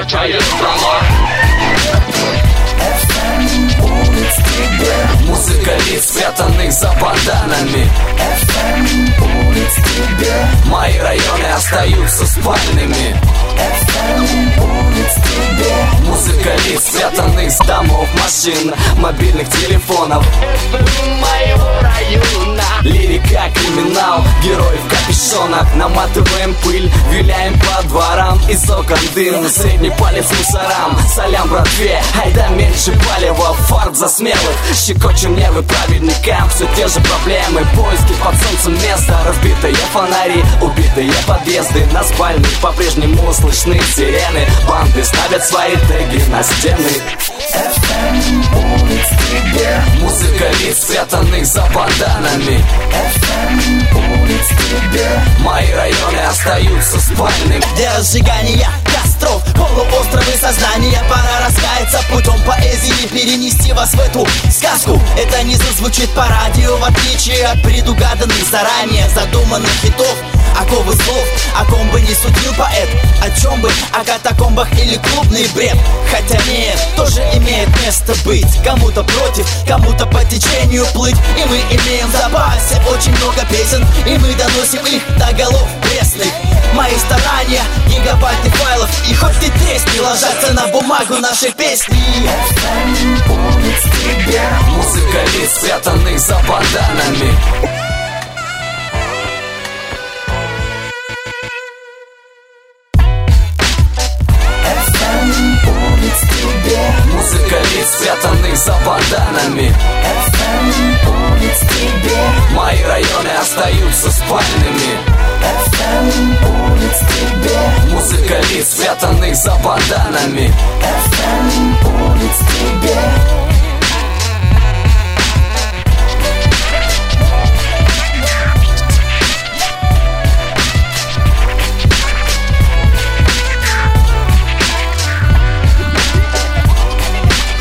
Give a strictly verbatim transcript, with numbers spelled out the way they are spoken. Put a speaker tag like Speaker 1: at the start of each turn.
Speaker 1: качает права.
Speaker 2: эф эм будет тебе.
Speaker 3: Музыка лиц, спрятанных за банданами.
Speaker 2: эф эм будет тебе.
Speaker 3: Мои районы остаются спальными.
Speaker 2: эф эм будет тебе.
Speaker 3: Музыка лиц, спрятанных с домов, машин, мобильных телефонов.
Speaker 1: Моего района.
Speaker 3: Лирика, криминал, герои в капюшонах. Наматываем пыль, виляем по дворам. Из окон дым, средний палец мусорам. Салям, братве, айда меньше палева. Фарт за смелых, щекочем нервы праведникам. Все те же проблемы, поиски под солнцем места. Разбитые фонари, убитые подъезды. На спальных по-прежнему слышны сирены. Банды ставят свои теги на стены.
Speaker 2: эф эм будет тебе.
Speaker 3: Музыка лиц, спрятанных за банданами.
Speaker 2: эф эм будет тебе.
Speaker 3: Мои районы остаются спальными.
Speaker 4: Где разжигание костров, полуостровы сознания. Пора раскаяться путем поэзии, перенести вас в эту сказку. Это не зазвучит по радио, в отличие от предугаданных заранее задуманных хитов. Оковы слов, о ком бы не судил поэт, о чем бы, о катакомбах или клубный бред. Хотя нет, тоже имеет место быть. Кому-то против, кому-то по течению плыть. И мы имеем в запасе очень много песен, и мы доносим их до голов пресных. Мои старания, гигабайты файлов, и хоть ты тресни, ложатся на бумагу наши песни.
Speaker 2: эф эм будет тебе.
Speaker 3: Музыка лиц, спрятанных за банданами.
Speaker 2: эф эм будет тебе.
Speaker 3: Музыка лиц, спрятанных за банданами.
Speaker 2: эф эм будет тебе.
Speaker 3: Мои районы остаются спальными.
Speaker 2: эф эм будет тебе.
Speaker 3: Музыка лиц, спрятанных за банданами.
Speaker 2: эф эм будет тебе.